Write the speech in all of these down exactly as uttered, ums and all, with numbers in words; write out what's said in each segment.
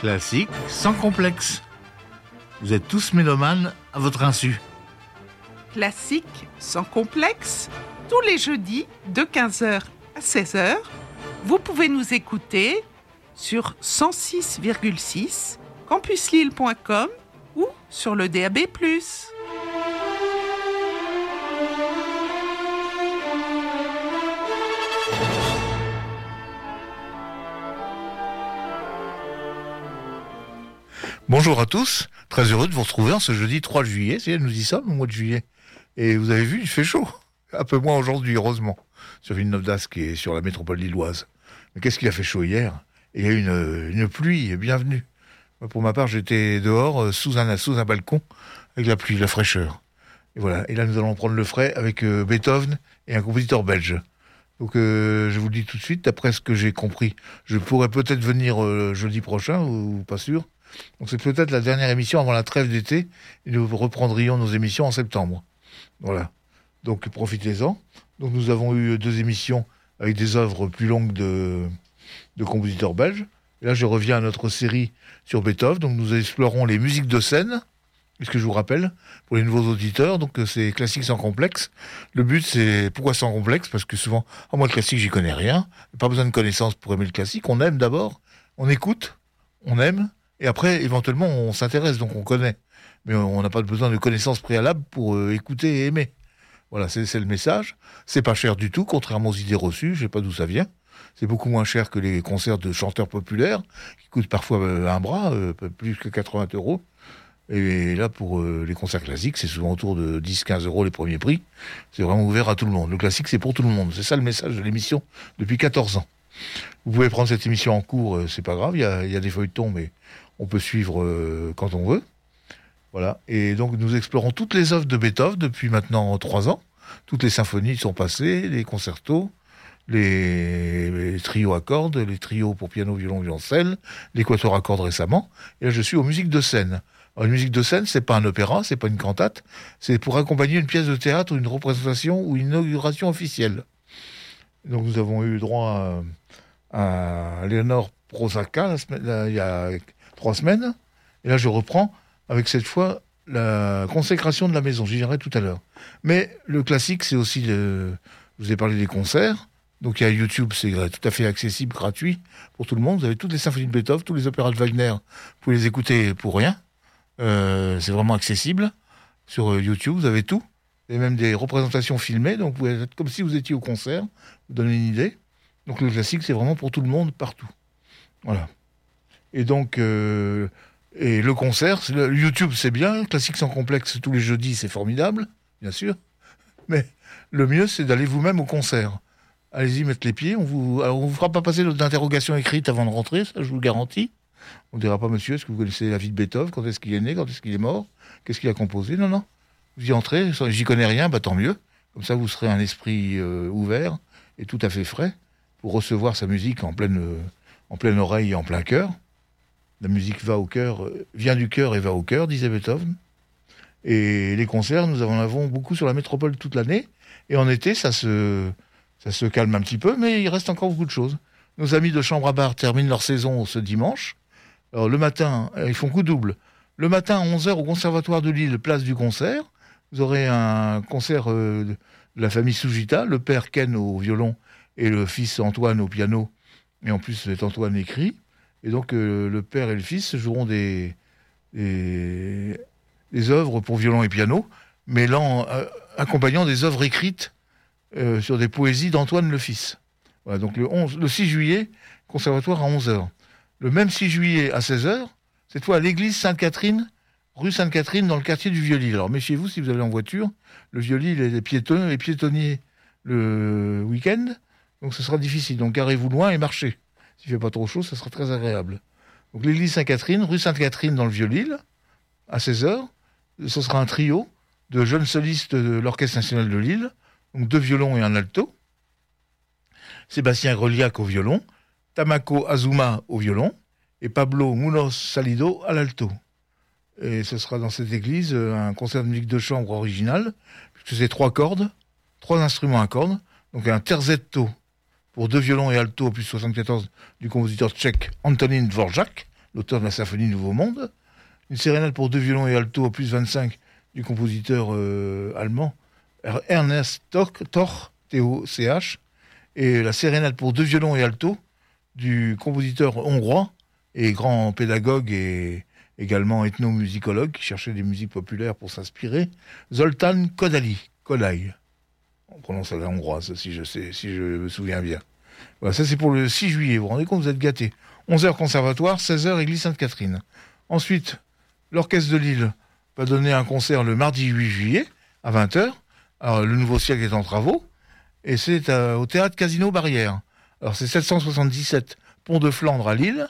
Classique sans complexe. Vous êtes tous mélomanes à votre insu. Classique sans complexe, tous les jeudis de quinze heures à seize heures, vous pouvez nous écouter sur cent six virgule six campus lille point com ou sur le D A B plus. Bonjour à tous, très heureux de vous retrouver en ce jeudi trois juillet, c'est nous dit ça, le mois de juillet. Et vous avez vu, il fait chaud, un peu moins aujourd'hui, heureusement, sur Villeneuve d'Ascq et sur la métropole lilloise. Mais qu'est-ce qu'il a fait chaud hier? Il y a eu une, une pluie, bienvenue. Pour ma part, j'étais dehors, sous un, sous un balcon, avec la pluie, la fraîcheur. Et voilà, et là nous allons prendre le frais avec euh, Beethoven et un compositeur belge. Donc euh, je vous le dis tout de suite, d'après ce que j'ai compris, je pourrais peut-être venir euh, jeudi prochain, ou, ou pas sûr. Donc c'est peut-être la dernière émission avant la trêve d'été, et nous reprendrions nos émissions en septembre. Voilà. Donc profitez-en. Donc nous avons eu deux émissions avec des œuvres plus longues de, de compositeurs belges. Et là je reviens à notre série sur Beethoven. Donc nous explorons les musiques de scène, puisque je vous rappelle, pour les nouveaux auditeurs, donc c'est classique sans complexe. Le but c'est, pourquoi sans complexe? Parce que souvent, oh, moi le classique j'y connais rien, pas besoin de connaissances pour aimer le classique. On aime d'abord, on écoute, on aime, et après, éventuellement, on s'intéresse, donc on connaît. Mais on n'a pas besoin de connaissances préalables pour euh, écouter et aimer. Voilà, c'est, c'est le message. C'est pas cher du tout, contrairement aux idées reçues. Je sais pas d'où ça vient. C'est beaucoup moins cher que les concerts de chanteurs populaires, qui coûtent parfois euh, un bras, euh, plus que quatre-vingts euros. Et là, pour euh, les concerts classiques, c'est souvent autour de dix à quinze euros les premiers prix. C'est vraiment ouvert à tout le monde. Le classique, c'est pour tout le monde. C'est ça le message de l'émission depuis quatorze ans. Vous pouvez prendre cette émission en cours, euh, c'est pas grave. Il y a, il y a des feuilletons, mais on peut suivre euh, quand on veut. Voilà. Et donc, nous explorons toutes les œuvres de Beethoven depuis maintenant trois ans. Toutes les symphonies sont passées, les concertos, les, les trios à cordes, les trios pour piano, violon, violoncelle, les quatuors à cordes récemment. Et là, je suis aux musiques de scène. Alors, une musique de scène, c'est pas un opéra, c'est pas une cantate. C'est pour accompagner une pièce de théâtre, ou une représentation ou une inauguration officielle. Donc, nous avons eu droit à, à Léonore Prosaca la semaine, là, il y a trois semaines. Et là, je reprends avec cette fois la consécration de la maison. J'y viendrai tout à l'heure. Mais le classique, c'est aussi le... Je vous ai parlé des concerts. Donc, il y a YouTube, c'est tout à fait accessible, gratuit pour tout le monde. Vous avez toutes les symphonies de Beethoven, tous les opéras de Wagner. Vous pouvez les écouter pour rien. Euh, c'est vraiment accessible. Sur euh, YouTube, vous avez tout. Et même des représentations filmées. Donc, vous pouvez être comme si vous étiez au concert. Vous donnez une idée. Donc, le classique, c'est vraiment pour tout le monde, partout. Voilà. Et donc, euh, et le concert, le YouTube c'est bien, classique sans complexe tous les jeudis c'est formidable, bien sûr. Mais le mieux c'est d'aller vous-même au concert. Allez-y mettre les pieds. On vous, alors on vous fera pas passer d'interrogation écrite avant de rentrer, ça je vous le garantis. On ne dira pas monsieur, est-ce que vous connaissez la vie de Beethoven, quand est-ce qu'il est né, quand est-ce qu'il est mort, qu'est-ce qu'il a composé. Non non. Vous y entrez, j'y connais rien, bah tant mieux. Comme ça vous serez un esprit euh, ouvert et tout à fait frais pour recevoir sa musique en pleine euh, en pleine oreille et en plein cœur. La musique va au cœur, vient du cœur et va au cœur, disait Beethoven. Et les concerts, nous en avons beaucoup sur la métropole toute l'année. Et en été, ça se, ça se calme un petit peu, mais il reste encore beaucoup de choses. Nos amis de Chambre à Bar terminent leur saison ce dimanche. Alors le matin, ils font coup double. Le matin, à onze heures, au Conservatoire de Lille, place du concert. Vous aurez un concert euh, de la famille Soujita, le père Ken au violon et le fils Antoine au piano. Et en plus, c'est Antoine écrit. Et donc, euh, le père et le fils joueront des, des, des œuvres pour violon et piano, mêlant, euh, accompagnant des œuvres écrites euh, sur des poésies d'Antoine le fils. Voilà, donc le, onze, le six juillet, conservatoire à onze heures. Le même six juillet à seize heures, cette fois à l'église Sainte-Catherine, rue Sainte-Catherine, dans le quartier du Vieux-Lille. Alors, méfiez-vous si vous allez en voiture. Le Vieux-Lille est piéton et piétonnier le week-end, donc ce sera difficile. Donc, garez-vous loin et marchez. S'il ne fait pas trop chaud, ça sera très agréable. Donc l'église Sainte-Catherine, rue Sainte-Catherine dans le Vieux-Lille, à seize heures, ce sera un trio de jeunes solistes de l'Orchestre National de Lille, donc deux violons et un alto, Sébastien Greliac au violon, Tamako Azuma au violon, et Pablo Munoz Salido à l'alto. Et ce sera dans cette église un concert de musique de chambre original, puisque c'est trois cordes, trois instruments à cordes, donc un terzetto, pour deux violons et alto, opus soixante-quatorze, du compositeur tchèque Antonín Dvořák, l'auteur de la symphonie Nouveau Monde. Une sérénade pour deux violons et alto opus vingt-cinq du compositeur euh, allemand Ernest Toch, Toch, T O C H, et la sérénade pour deux violons et alto du compositeur hongrois et grand pédagogue et également ethnomusicologue qui cherchait des musiques populaires pour s'inspirer, Zoltán Kodály. Kodály. On prononce à la hongroise, si je, sais, si je me souviens bien. Voilà, ça c'est pour le six juillet, vous vous rendez compte, vous êtes gâtés. onze heures conservatoire, seize heures église Sainte-Catherine. Ensuite, l'Orchestre de Lille va donner un concert le mardi huit juillet à vingt heures. Alors, le nouveau siècle est en travaux, et c'est euh, au théâtre Casino Barrière. Alors, c'est sept cent soixante-dix-sept Pont de Flandre à Lille,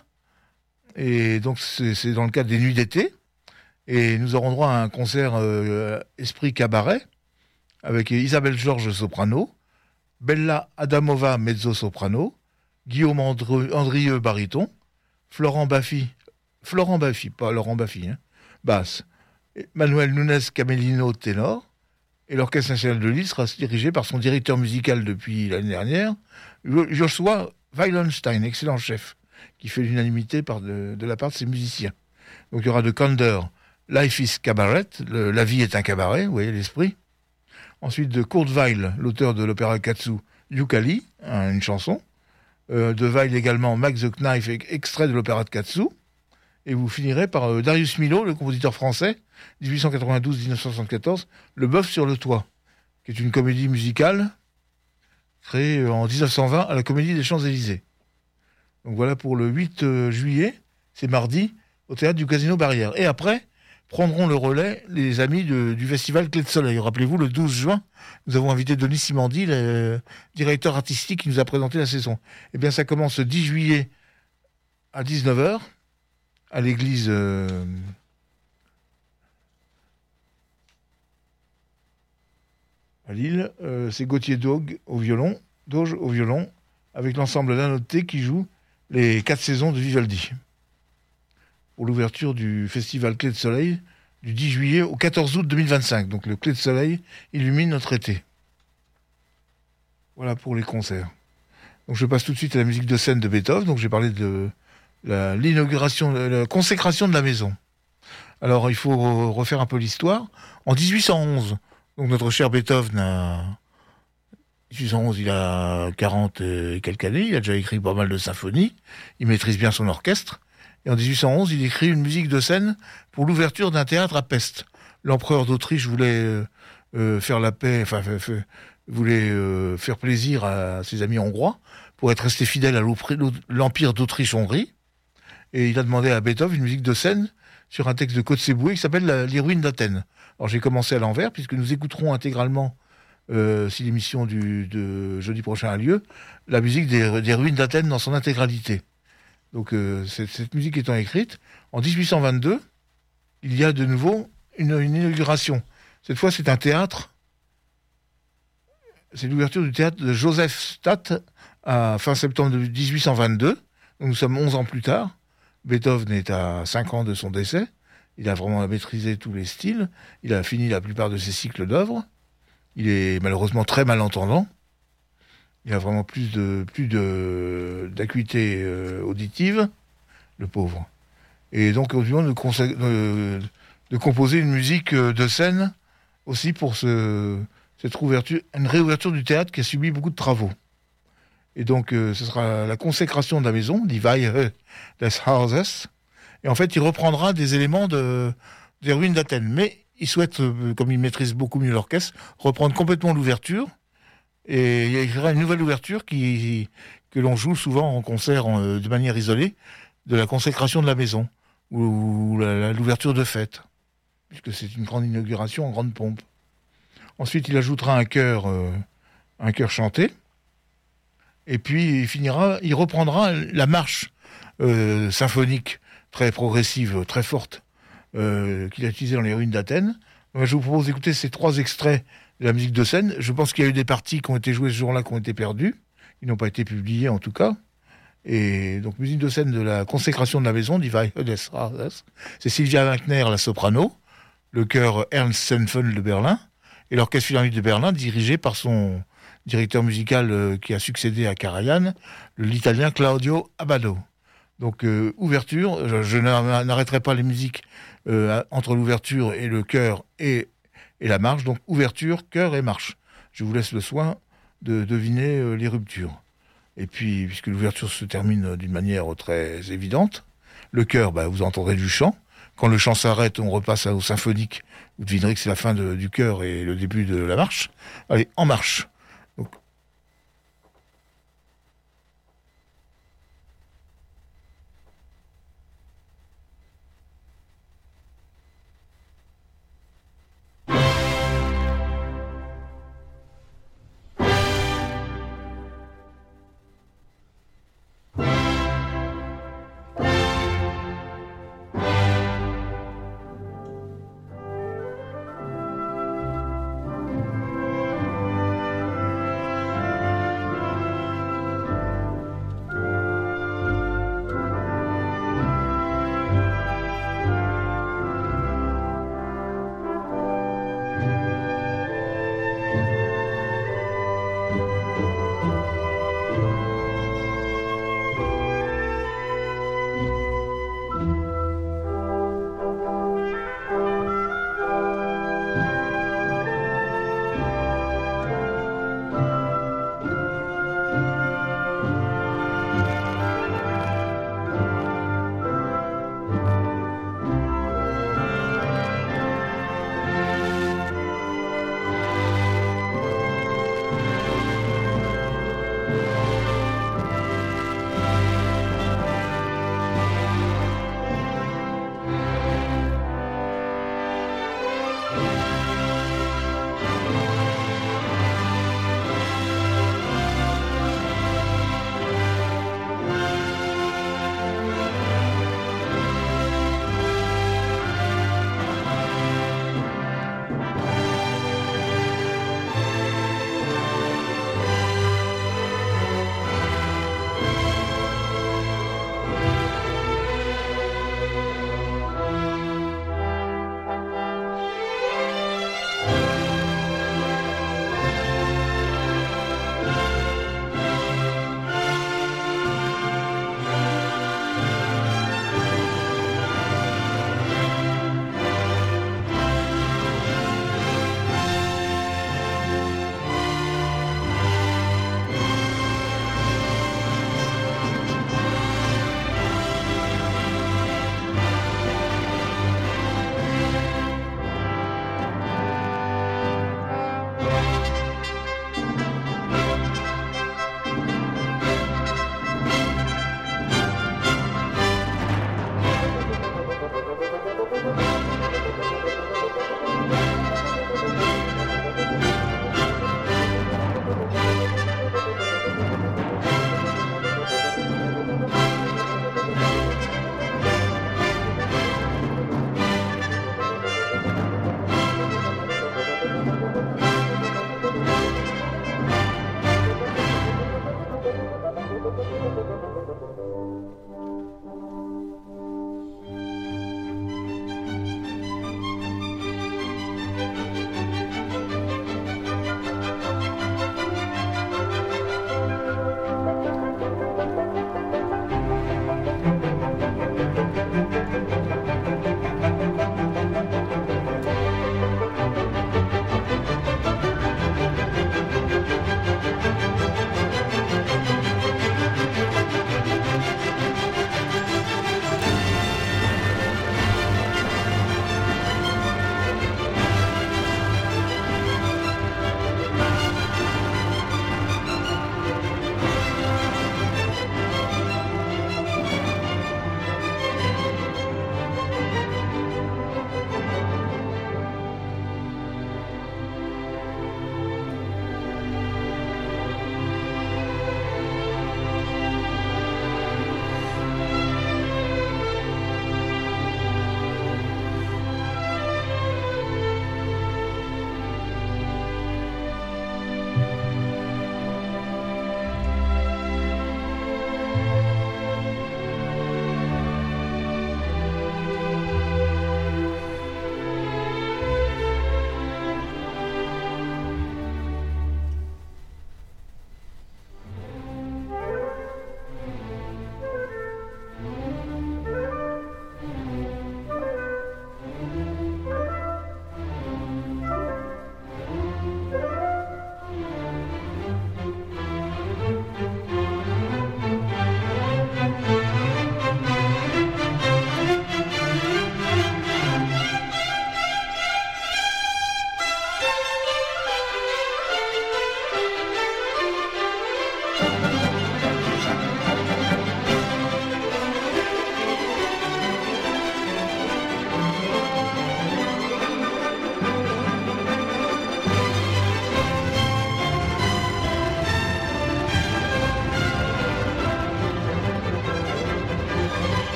et donc c'est, c'est dans le cadre des Nuits d'été, et nous aurons droit à un concert euh, Esprit Cabaret, avec Isabelle Georges soprano, Bella Adamova mezzo-soprano, Guillaume Andre- Andrieux baryton, Florent Baffy, Florent Baffy, pas Laurent Baffy, hein, basse, Manuel Nunes Camelino ténor, et l'Orchestre national de Lille sera dirigé par son directeur musical depuis l'année dernière, Joshua Weilenstein, excellent chef, qui fait l'unanimité par de, de la part de ses musiciens. Donc il y aura de Kander, Life is Cabaret, le, la vie est un cabaret, vous voyez l'esprit. Ensuite de Kurt Weill, l'auteur de l'opéra Katsu, Yukali, hein, une chanson. Euh, de Weill également, Max the Knife, extrait de l'opéra de Katsu. Et vous finirez par euh, Darius Milhaud, le compositeur français, dix-huit cent quatre-vingt-douze à dix-neuf cent soixante-quatorze, Le Bœuf sur le toit, qui est une comédie musicale créée euh, en dix-neuf cent vingt à la Comédie des Champs-Élysées. Donc voilà pour le huit euh, juillet, c'est mardi, au théâtre du Casino Barrière. Et après, prendront le relais les amis de, du festival Clé de Soleil. Rappelez-vous, le douze juin, nous avons invité Denis Simandi, le directeur artistique qui nous a présenté la saison. Eh bien, ça commence le dix juillet à dix-neuf heures à l'église euh, à Lille. Euh, c'est Gauthier Dogue au violon, Doge au violon, avec l'ensemble La Notée qui joue les quatre saisons de Vivaldi. Pour l'ouverture du festival Clé de Soleil du dix juillet au quatorze août deux mille vingt-cinq. Donc le Clé de Soleil illumine notre été. Voilà pour les concerts. Donc je passe tout de suite à la musique de scène de Beethoven. Donc j'ai parlé de la, l'inauguration, de la consécration de la maison. Alors il faut refaire un peu l'histoire. En dix-huit cent onze, donc notre cher Beethoven a... dix-huit cent onze, il a quarante et quelques années. Il a déjà écrit pas mal de symphonies. Il maîtrise bien son orchestre. Et en dix-huit cent onze, il écrit une musique de scène pour l'ouverture d'un théâtre à Pest. L'empereur d'Autriche voulait euh, faire la paix, enfin, fait, fait, voulait euh, faire plaisir à ses amis hongrois pour être resté fidèle à l'empire d'Autriche-Hongrie. Et il a demandé à Beethoven une musique de scène sur un texte de Kotzebue qui s'appelle « Les ruines d'Athènes ». Alors j'ai commencé à l'envers, puisque nous écouterons intégralement, euh, si l'émission du, de jeudi prochain a lieu, la musique des, des ruines d'Athènes dans son intégralité. Donc euh, cette, cette musique étant écrite, en dix-huit cent vingt-deux, il y a de nouveau une, une inauguration. Cette fois, c'est un théâtre. C'est l'ouverture du théâtre de Josefstadt à fin septembre dix-huit cent vingt-deux. Donc nous sommes onze ans plus tard. Beethoven est à cinq ans de son décès. Il a vraiment maîtrisé tous les styles. Il a fini la plupart de ses cycles d'œuvres. Il est malheureusement très malentendant. Il a vraiment plus de plus de d'acuité euh, auditive, le pauvre. Et donc, au moment de, consag- de, de composer une musique de scène aussi pour ce, cette réouverture, une réouverture du théâtre qui a subi beaucoup de travaux. Et donc, euh, ce sera la consécration de la maison, Die Weihe des Hauses. Et en fait, il reprendra des éléments de, des ruines d'Athènes. Mais il souhaite, euh, comme il maîtrise beaucoup mieux l'orchestre, reprendre complètement l'ouverture. Et il écrira une nouvelle ouverture qui, que l'on joue souvent en concert en, de manière isolée, de la consécration de la maison, ou la, la, l'ouverture de fête, puisque c'est une grande inauguration en grande pompe. Ensuite, il ajoutera un chœur, euh, un chœur chanté, et puis il finira, il reprendra la marche euh, symphonique très progressive, très forte, euh, qu'il a utilisée dans les ruines d'Athènes. Donc, je vous propose d'écouter ces trois extraits de la musique de scène. Je pense qu'il y a eu des parties qui ont été jouées ce jour-là qui ont été perdues. Ils n'ont pas été publiées en tout cas. Et donc, musique de scène de la consécration de la maison, Die Weihe des Hauses. C'est Sylvia Wagner, la soprano, le chœur Ernst Senfeld de Berlin, et l'Orchestre Philharmonique de Berlin, dirigé par son directeur musical euh, qui a succédé à Karajan, l'italien Claudio Abbado. Donc, euh, ouverture, je, je n'a- n'arrêterai pas les musiques euh, entre l'ouverture et le chœur et, et la marche. Donc, ouverture, chœur et marche. Je vous laisse le soin de deviner euh, les ruptures. Et puis, puisque l'ouverture se termine d'une manière très évidente, le chœur, bah, vous entendrez du chant. Quand le chant s'arrête, on repasse au symphonique. Vous devinerez que c'est la fin de- du chœur et le début de la marche. Allez, en marche. Donc,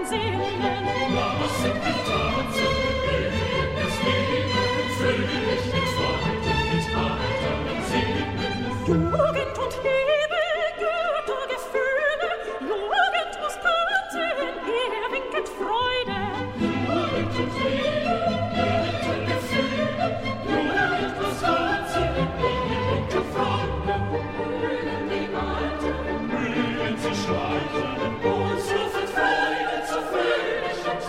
Und so viel Freude, so völlig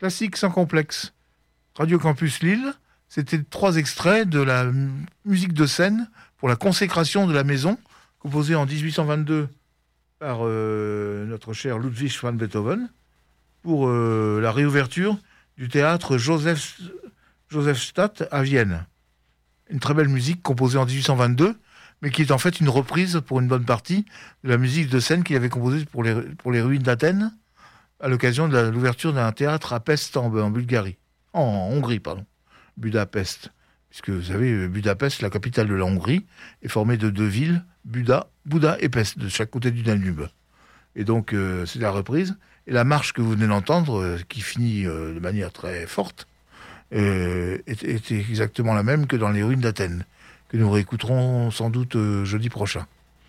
Classique sans complexe. Radio Campus Lille, c'était trois extraits de la m- musique de scène pour la consécration de la maison, composée en dix-huit cent vingt-deux par euh, notre cher Ludwig van Beethoven, pour euh, la réouverture du théâtre Joseph, Josephstadt à Vienne. Une très belle musique composée en dix-huit cent vingt-deux, mais qui est en fait une reprise pour une bonne partie de la musique de scène qu'il avait composée pour les, pour les ruines d'Athènes, à l'occasion de la- l'ouverture d'un théâtre à Pest en, en Bulgarie. En, en Hongrie, pardon. Budapest. Puisque vous savez, Budapest, la capitale de la Hongrie, est formée de deux villes, Buda, Bouda et Pest, de chaque côté du Danube. Et donc, euh, c'est la reprise. Et la marche que vous venez d'entendre, euh, qui finit euh, de manière très forte, euh, est, est exactement la même que dans les ruines d'Athènes, que nous réécouterons sans doute euh, jeudi prochain.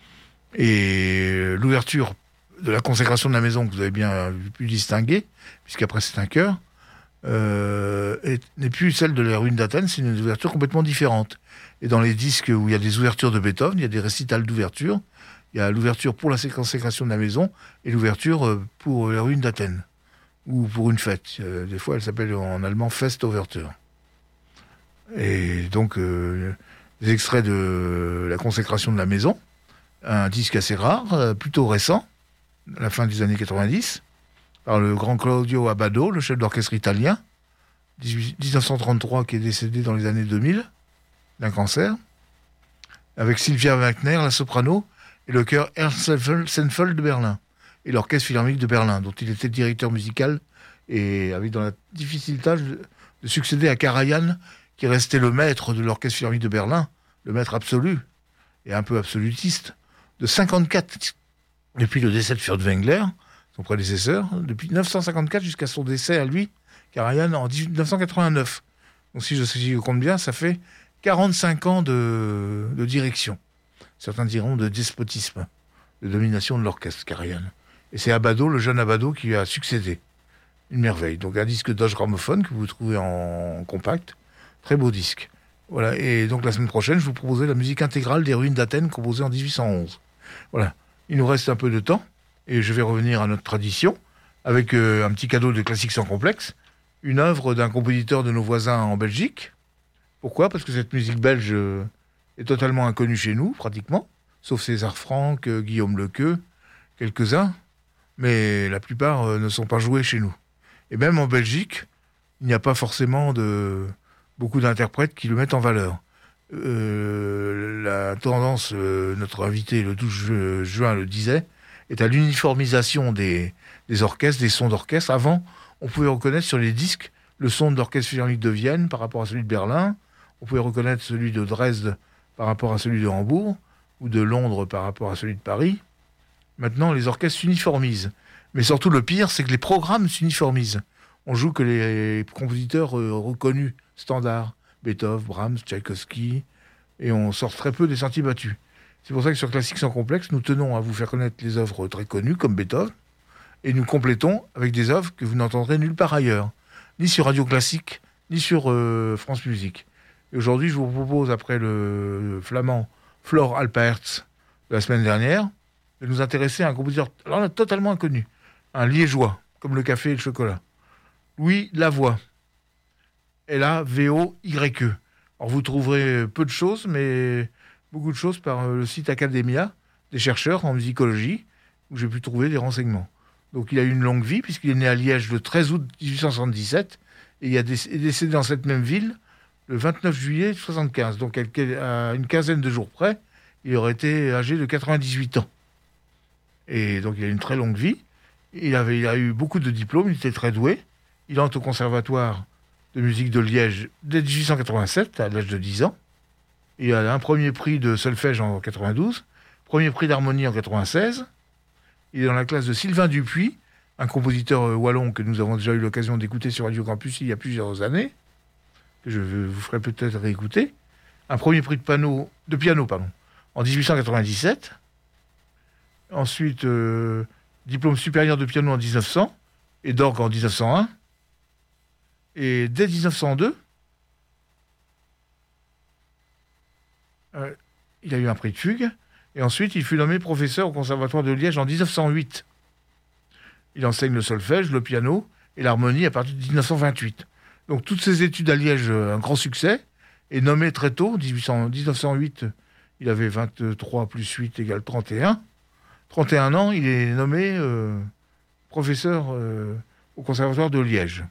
Et euh, l'ouverture de la consécration de la maison, que vous avez bien pu distinguer, puisqu'après c'est un chœur, euh, est- n'est plus celle de la ruine d'Athènes, c'est une ouverture complètement différente. Et dans les disques où il y a des ouvertures de Beethoven, il y a des récitals d'ouverture. Il y a l'ouverture pour la consécration de la maison et l'ouverture euh, pour la ruine d'Athènes, ou pour une fête. Euh, des fois, elle s'appelle en allemand Festoverture. Et donc, euh, des extraits de la consécration de la maison, un disque assez rare, euh, plutôt récent, à la fin des années quatre-vingt-dix, par le grand Claudio Abbado, le chef d'orchestre italien, dix-huit dix-neuf cent trente-trois, qui est décédé dans les années deux mille, d'un cancer, avec Sylvia Wagner, la soprano, et le chœur Ernst Senfeld de Berlin, et l'orchestre philharmonique de Berlin, dont il était directeur musical, et avait dans la difficile tâche de, de succéder à Karajan, qui restait le maître de l'orchestre philharmonique de Berlin, le maître absolu, et un peu absolutiste, de cinquante-quatre, depuis le décès de Furtwängler, son prédécesseur, depuis mille neuf cent cinquante-quatre jusqu'à son décès à lui, Karajan, en mille neuf cent quatre-vingt-neuf. Donc si je, si je compte bien, ça fait quarante-cinq ans de, de direction. Certains diront de despotisme, de domination de l'orchestre, Karajan. Et c'est Abbado, le jeune Abbado, qui lui a succédé. Une merveille. Donc un disque Dodge Gramophone que vous trouvez en compact. Très beau disque. Voilà. Et donc la semaine prochaine, je vous proposerai la musique intégrale des ruines d'Athènes composée en dix-huit cent onze. Voilà. Il nous reste un peu de temps et je vais revenir à notre tradition avec euh, un petit cadeau de classique sans complexe. Une œuvre d'un compositeur de nos voisins en Belgique. Pourquoi ? Parce que cette musique belge euh, est totalement inconnue chez nous, pratiquement. Sauf César Franck, euh, Guillaume Lequeux, quelques-uns. Mais la plupart euh, ne sont pas joués chez nous. Et même en Belgique, il n'y a pas forcément de beaucoup d'interprètes qui le mettent en valeur. Euh, la tendance, euh, notre invité le douze ju- juin le disait, est à l'uniformisation des, des orchestres, des sons d'orchestre. Avant, on pouvait reconnaître sur les disques le son de l'orchestre philharmonique de Vienne par rapport à celui de Berlin. On pouvait reconnaître celui de Dresde par rapport à celui de Hambourg, ou de Londres par rapport à celui de Paris. Maintenant, les orchestres s'uniformisent. Mais surtout, le pire, c'est que les programmes s'uniformisent. On joue que les compositeurs euh, reconnus, standards, Beethoven, Brahms, Tchaïkovski, et on sort très peu des sentiers battus. C'est pour ça que sur Classique sans complexe, nous tenons à vous faire connaître les œuvres très connues, comme Beethoven, et nous complétons avec des œuvres que vous n'entendrez nulle part ailleurs, ni sur Radio Classique, ni sur euh, France Musique. Et aujourd'hui, je vous propose, après le, le flamand Flor Alpaerts de la semaine dernière, de nous intéresser à un compositeur alors là, totalement inconnu, un liégeois, comme le café et le chocolat. Louis Lavoie. L A V O Y E. Alors vous trouverez peu de choses, mais beaucoup de choses par le site Academia, des chercheurs en musicologie, où j'ai pu trouver des renseignements. Donc il a eu une longue vie, puisqu'il est né à Liège le treize août dix-huit cent soixante-dix-sept, et il est décédé dans cette même ville le vingt-neuf juillet soixante-quinze. Donc à une quinzaine de jours près, il aurait été âgé de quatre-vingt-dix-huit ans. Et donc il a une très longue vie. Il, avait, il a eu beaucoup de diplômes, il était très doué. Il entre au conservatoire de musique de Liège dès dix-huit cent quatre-vingt-sept, à l'âge de dix ans. Il a un premier prix de solfège en quatre-vingt-douze, premier prix d'harmonie en quatre-vingt-seize. Il est dans la classe de Sylvain Dupuis, un compositeur wallon que nous avons déjà eu l'occasion d'écouter sur Radio Campus il y a plusieurs années, que je vous ferai peut-être réécouter. Un premier prix de, piano, de piano pardon, en dix-huit cent quatre-vingt-dix-sept. Ensuite, euh, diplôme supérieur de piano en dix-neuf cents et d'orgue en dix-neuf cent un. Et dès dix-neuf cent deux, euh, il a eu un prix de fugue. Et ensuite, il fut nommé professeur au Conservatoire de Liège en dix-neuf cent huit. Il enseigne le solfège, le piano et l'harmonie à partir de dix-neuf cent vingt-huit. Donc toutes ces études à Liège, un grand succès, et nommé très tôt, dix-neuf cent huit, il avait vingt-trois plus huit égale trente et un. trente et un ans, il est nommé euh, professeur euh, au Conservatoire de Liège.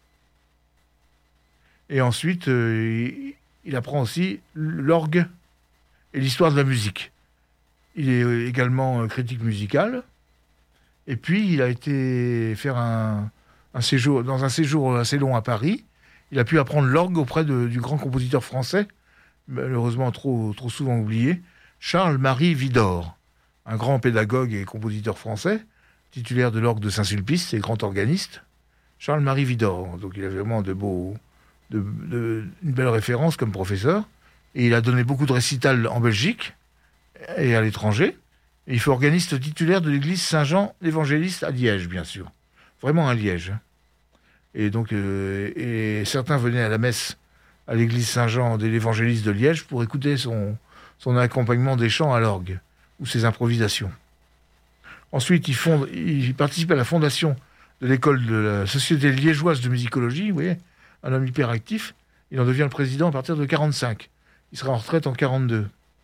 Et ensuite, euh, il, il apprend aussi l'orgue et l'histoire de la musique. Il est également critique musical. Et puis, il a été faire un, un séjour, dans un séjour assez long à Paris. Il a pu apprendre l'orgue auprès de, du grand compositeur français, malheureusement trop, trop souvent oublié, Charles-Marie Widor, un grand pédagogue et compositeur français, titulaire de l'orgue de Saint-Sulpice et grand organiste. Charles-Marie Widor. Donc, il a vraiment de beaux, de, de, une belle référence comme professeur. Et il a donné beaucoup de récitals en Belgique et à l'étranger. Et il fait organiste titulaire de l'église Saint-Jean l'Évangéliste à Liège, bien sûr. Vraiment à Liège. Et donc, euh, et certains venaient à la messe à l'église Saint-Jean de l'Évangéliste de Liège pour écouter son, son accompagnement des chants à l'orgue ou ses improvisations. Ensuite, il, fonde, il participe à la fondation de l'école de la Société liégeoise de musicologie. Vous voyez, un homme hyperactif. Il en devient le président à partir de quarante-cinq. Il sera en retraite en quarante-deux.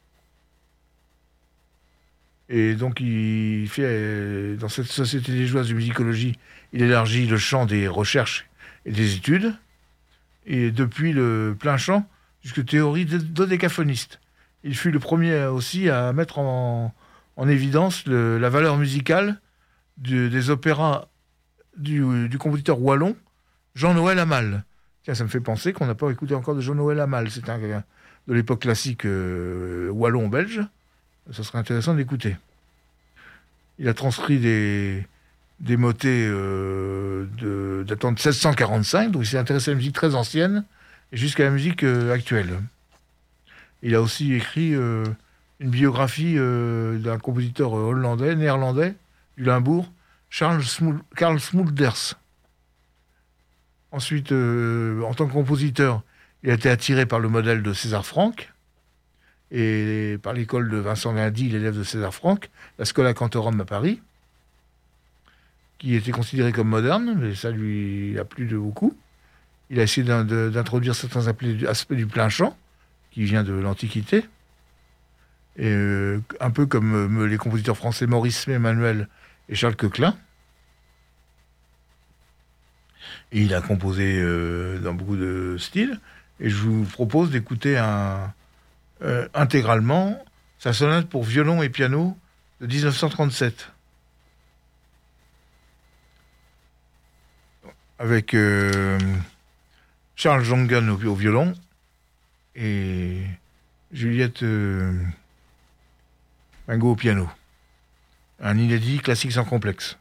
Et donc, il fait, dans cette Société liégeoise de musicologie, il élargit le champ des recherches et des études. Et depuis le plein chant jusqu'aux théories dodécaphonistes. Il fut le premier aussi à mettre en, en évidence le, la valeur musicale du, des opéras du, du compositeur wallon Jean-Noël Amal. Tiens, ça me fait penser qu'on n'a pas écouté encore de Jean-Noël Amal. C'est un de l'époque classique euh, wallon-belge. Ça serait intéressant d'écouter. Il a transcrit des, des motets euh, de, datant de seize cent quarante-cinq, donc il s'est intéressé à la musique très ancienne et jusqu'à la musique euh, actuelle. Il a aussi écrit euh, une biographie euh, d'un compositeur hollandais, néerlandais, du Limbourg, Charles Smoul- Karl Smulders. Ensuite, euh, en tant que compositeur, il a été attiré par le modèle de César Franck, et par l'école de Vincent Lindy, l'élève de César Franck, la Schola Cantorum à Paris, qui était considérée comme moderne, mais ça lui a plu de beaucoup. Il a essayé d'introduire certains aspects du plein chant, qui vient de l'Antiquité, et euh, un peu comme euh, les compositeurs français Maurice Emmanuel et Charles Coquelin. Et il a composé euh, dans beaucoup de styles, et je vous propose d'écouter un... Euh, intégralement sa sonate pour violon et piano de dix-neuf cent trente-sept. Avec euh, Charles Jongen au, au violon et Juliette euh, Mingo au piano. Un inédit classique sans complexe.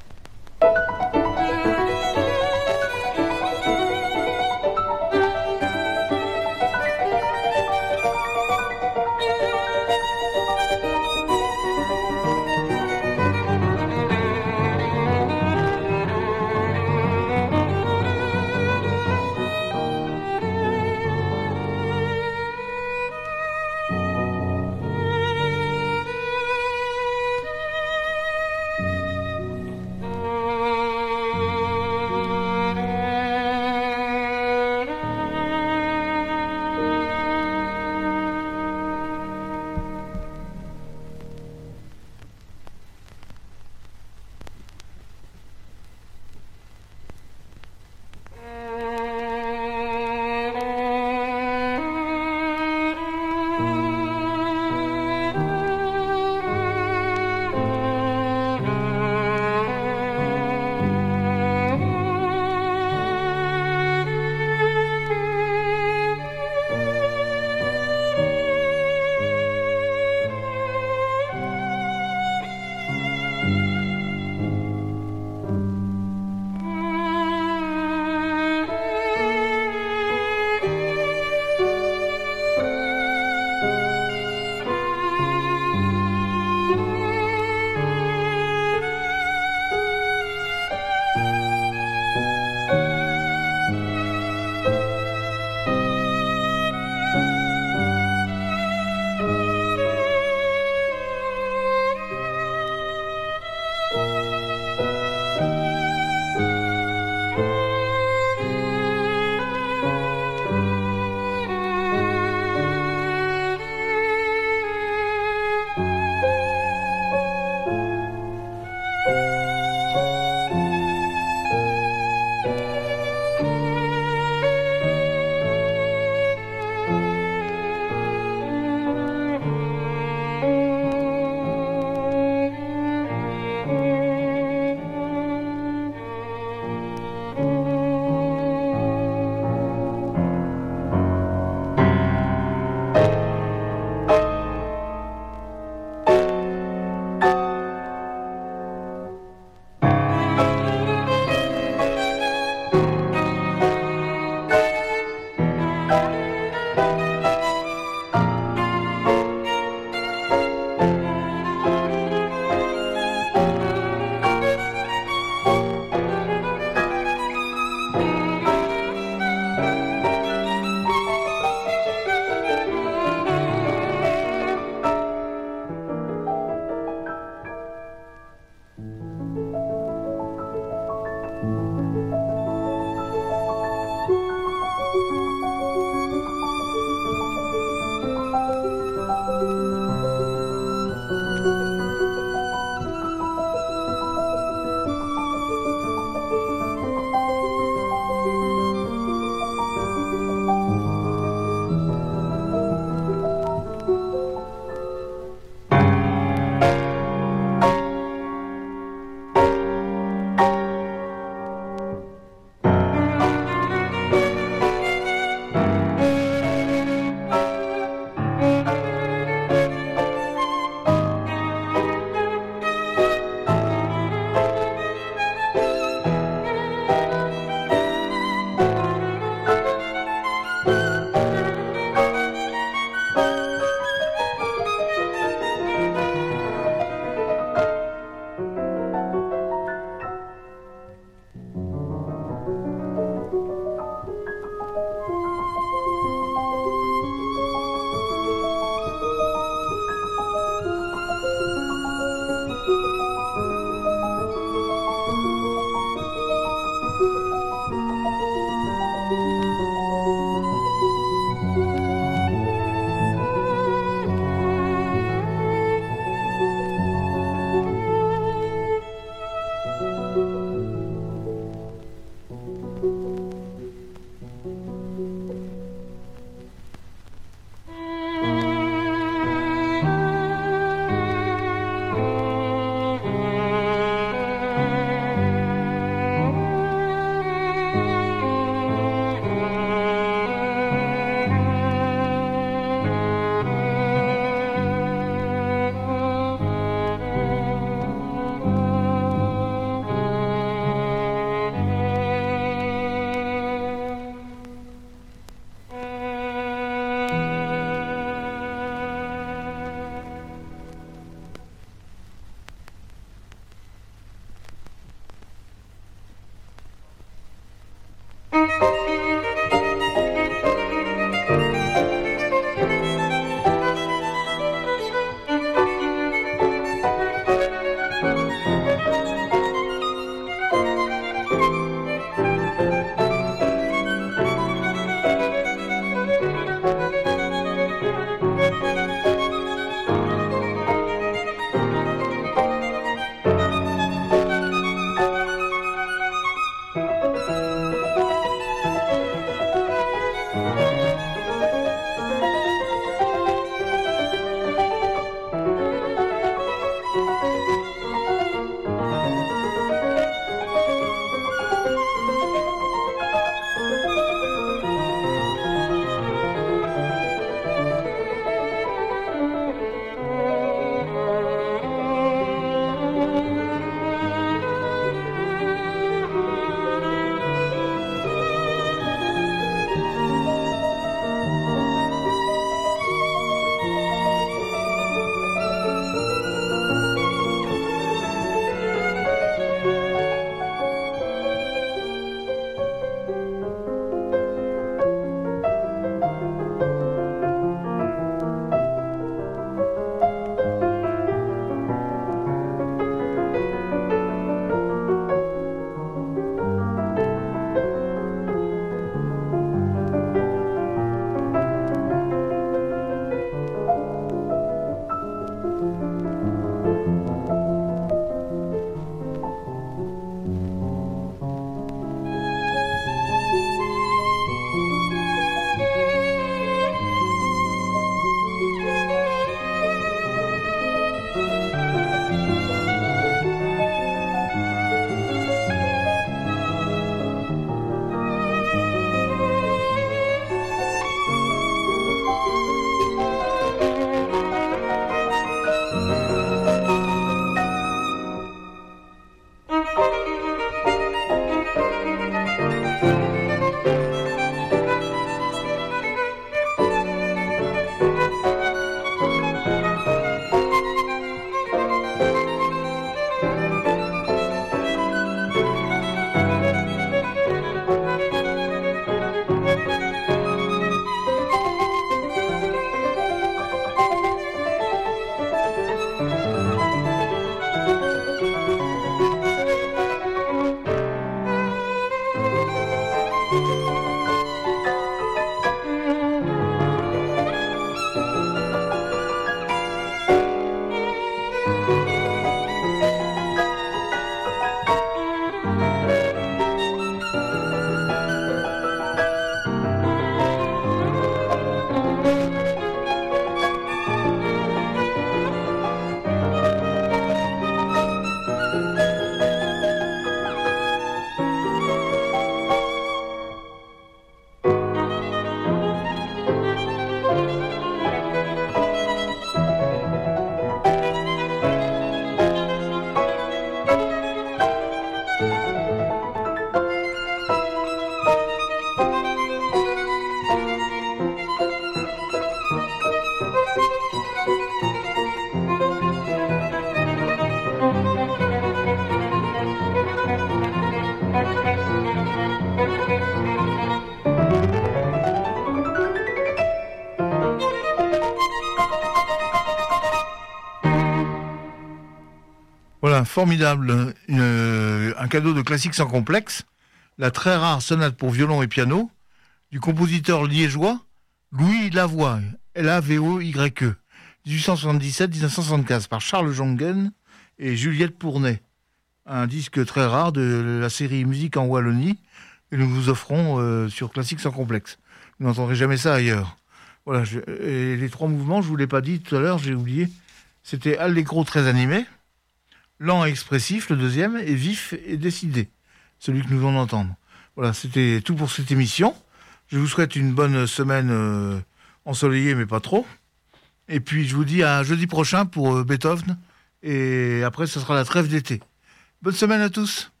Enfin, formidable. Une, un cadeau de classique sans complexe. La très rare sonate pour violon et piano du compositeur liégeois Louis Lavoie, L A V O Y E, dix-huit cent soixante-dix-sept à dix-neuf cent soixante-quinze, par Charles Jongen et Juliette Pournet. Un disque très rare de la série Musique en Wallonie, que nous vous offrons euh, sur Classique sans complexe. Vous n'entendrez jamais ça ailleurs. Voilà, je, et les trois mouvements, je ne vous l'ai pas dit tout à l'heure, j'ai oublié. C'était allegro très animé, lent et expressif, le deuxième, et vif et décidé, celui que nous venons d'entendre. Voilà, c'était tout pour cette émission. Je vous souhaite une bonne semaine euh, ensoleillée, mais pas trop. Et puis, je vous dis à jeudi prochain pour euh, Beethoven. Et après, ce sera la trêve d'été. Bonne semaine à tous.